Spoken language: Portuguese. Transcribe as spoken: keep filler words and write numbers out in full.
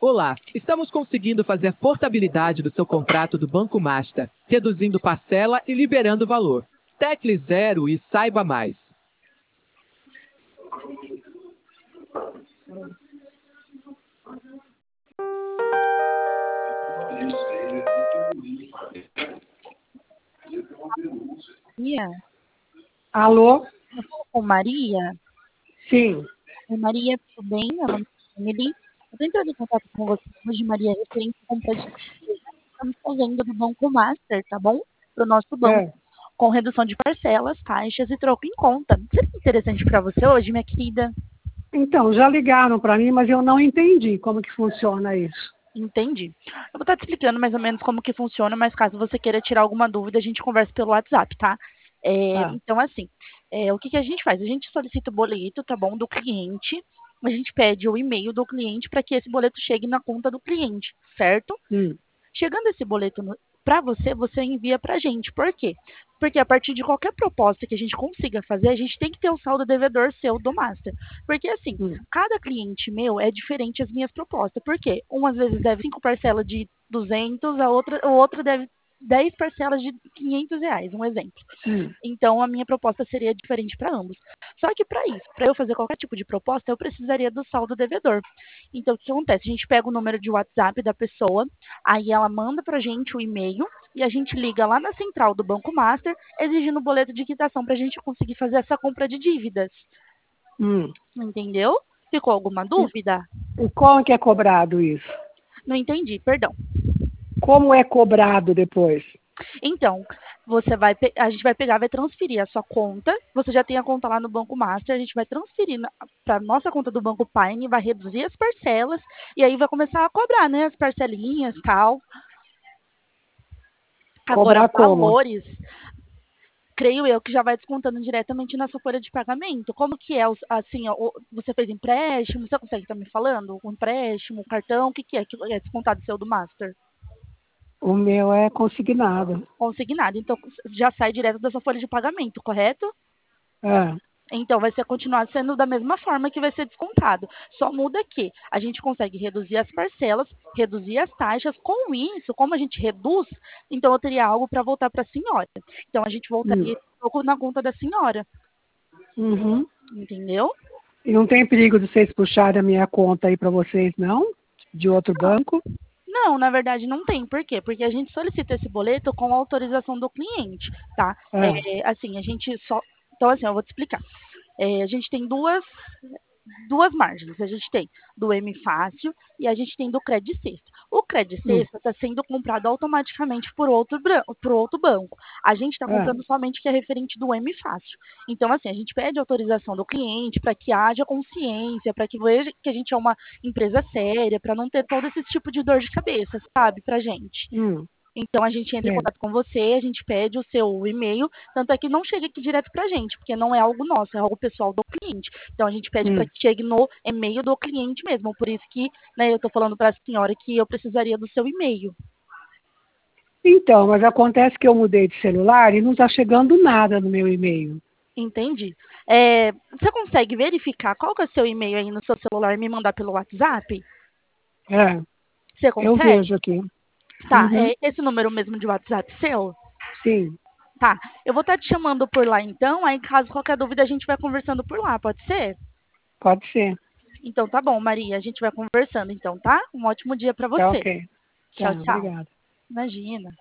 Olá, estamos conseguindo fazer portabilidade do seu contrato do Banco Master, reduzindo parcela e liberando valor. Tecle zero e saiba mais. Maria? Alô? Eu falo com Maria? Sim. Oi, Maria, tudo bem? Meu nome é Emily. Eu estou entrando em contato com você hoje, Maria, referente à compra de dívida que estamos fazendo do Banco Master, tá bom? Para o nosso banco, É. com redução de parcelas, taxas e troco em conta. Seria interessante para você hoje, minha querida? Então, já ligaram para mim, mas eu não entendi como que funciona isso. Entendi. Eu vou estar te explicando mais ou menos como que funciona, mas caso você queira tirar alguma dúvida, a gente conversa pelo WhatsApp, tá? É, Tá. então, assim, é, o que, que a gente faz? A gente solicita o boleto, tá bom, do cliente, a gente pede o e-mail do cliente para que esse boleto chegue na conta do cliente, certo? Hum. Chegando esse boleto para você, você envia para a gente. Por quê? Porque a partir de qualquer proposta que a gente consiga fazer, a gente tem que ter o saldo devedor seu do Master. Porque assim, Hum. cada cliente meu é diferente as minhas propostas. Por quê? Um às vezes deve cinco parcelas de duzentos, a outra, o outro deve dez parcelas de quinhentos reais, um exemplo. Hum. Então, a minha proposta seria diferente para ambos. Só que para isso, para eu fazer qualquer tipo de proposta, eu precisaria do saldo devedor. Então, o que acontece? A gente pega o número de WhatsApp da pessoa, aí ela manda para a gente o e-mail e a gente liga lá na central do Banco Master, exigindo o boleto de quitação para a gente conseguir fazer essa compra de dívidas. Hum. Entendeu? Ficou alguma E, dúvida? e como que é cobrado isso? Não entendi, perdão. Como é cobrado depois? Então, você vai, pe- a gente vai pegar, vai transferir a sua conta. Você já tem a conta lá no Banco Master, a gente vai transferir para nossa conta do Banco Pine, vai reduzir as parcelas e aí vai começar a cobrar, né, as parcelinhas, tal. Agora, Cobrar como? valores, creio eu que já vai descontando diretamente na sua folha de pagamento. Como que é, os- assim, ó, o- você fez empréstimo? Você consegue estar me falando? O empréstimo, o cartão, o que que é que é descontado seu do Master? O meu é consignado. Consignado. Então, já sai direto da sua folha de pagamento, correto? É. Então, vai ser continuar sendo da mesma forma que vai ser descontado. Só muda que a gente consegue reduzir as parcelas, reduzir as taxas. Com isso, como a gente reduz, então eu teria algo para voltar para a senhora. Então, a gente Hum. voltaria um pouco na conta da senhora. Uhum. Entendeu? E não tem perigo de vocês puxarem a minha conta aí para vocês, não? De outro Não, banco? não, na verdade não tem. Por quê? Porque a gente solicita esse boleto com autorização do cliente, tá? É. É, assim, a gente só. Então, assim, eu vou te explicar. É, a gente tem duas duas margens. A gente tem do M Fácil e a gente tem do Credit Sexta. O Credit Hum. Sexta está sendo comprado automaticamente por outro, bran- por outro banco. A gente está É. comprando somente que é referente do M Fácil. Então, assim, a gente pede autorização do cliente para que haja consciência, para que veja que a gente é uma empresa séria, para não ter todo esse tipo de dor de cabeça, sabe, pra gente. Hum. Então a gente entra em É. contato com você, a gente pede o seu e-mail, tanto é que não chega aqui direto pra gente, porque não é algo nosso, é algo pessoal do cliente. Então a gente pede para Hum. que chegue no e-mail do cliente mesmo. Por isso que, né, eu tô falando para a senhora que eu precisaria do seu e-mail. Então, mas acontece que eu mudei de celular e não está chegando nada no meu e-mail. Entende? É, você consegue verificar qual que é o seu e-mail aí no seu celular e me mandar pelo WhatsApp? É, Você eu consegue? vejo aqui. Tá, Uhum. é esse número mesmo de WhatsApp seu? Sim, Tá, eu vou estar te chamando por lá então, aí caso qualquer dúvida a gente vai conversando por lá, pode ser? pode ser. Então tá bom, Maria. A gente vai conversando então, tá? Um ótimo dia pra Tá você. ok. Tá, Tchau, tchau. obrigada. Imagina.